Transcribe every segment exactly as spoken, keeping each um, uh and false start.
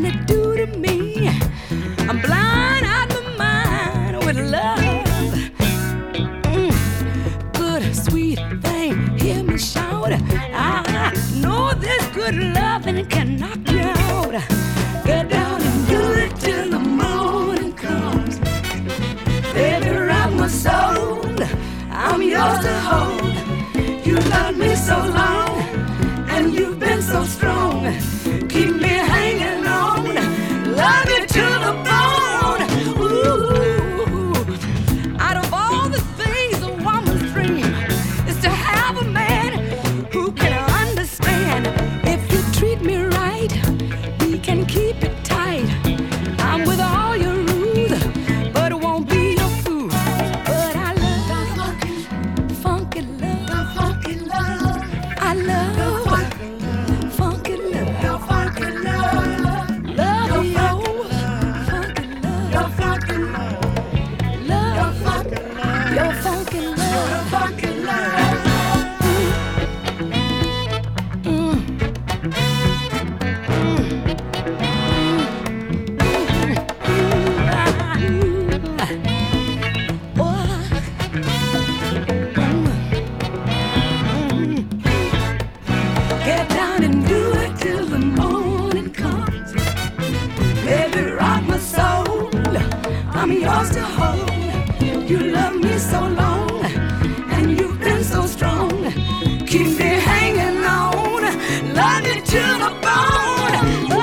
can it do to me? I'm blind out of my mind with love. Mm. Good, sweet thing, hear me shout. I know this good loving can knock you out. Get down and do it till the morning comes. Baby, rock my soul, I'm yours to hold. You loved me so long, and you've been so strong. Keep me hanging on, love you to the bone. Ooh, out of all the things a woman's dream is to have a man who can understand. If you treat me right, we can keep it tight. I'm with all your rules, but it won't be your fool. But I love funky love, funky love. I love funky love, funky love. Love your funky love, your funky love, love your funky love, funky love. Get down and do it till the morning comes. Baby, rock my soul, I'm yours to hold. You love me so long, and you've been so strong. Keep me hanging on, love you to the bone.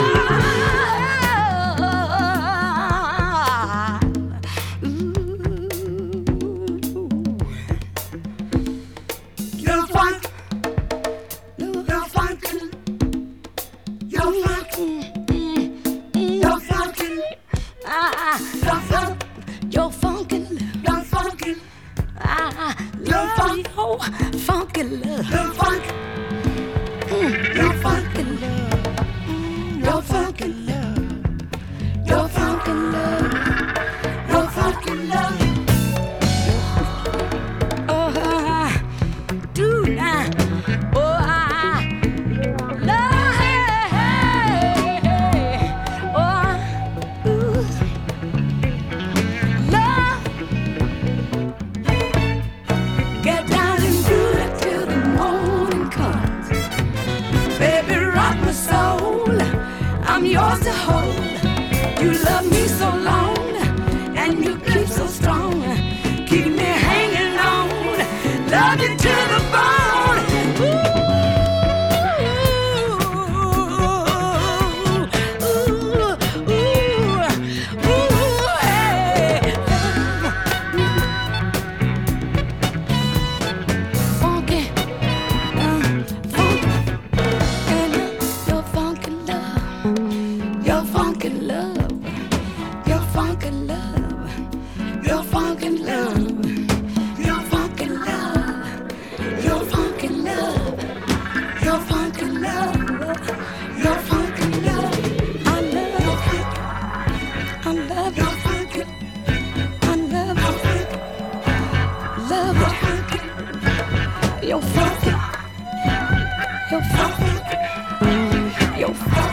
You're funk, you're funkin', you're funkin', you're funkin', ah, you're funk, you're funkin', you're funkin', ah, you're funk, oh, funky love, you're funk, you're funky love, you're funky love, you're funky love, you're funky love. Oh, I do now. Oh, I love. Oh, ooh, love. Get down and do it till the morning comes. Baby, rock my soul, I'm yours to hold. You love me so long, and you keep so strong. Keep me hanging on, love you to the bone. Ooh, ooh, ooh, ooh, hey. Funky, uh, funky, and your funky love, your funky love, your funky love, your funky love. Your funky love, your funky love, your funky love, your funky love. I love your funky, I love your funky, I love your funky, love your funky, your funky, your funky, your funky.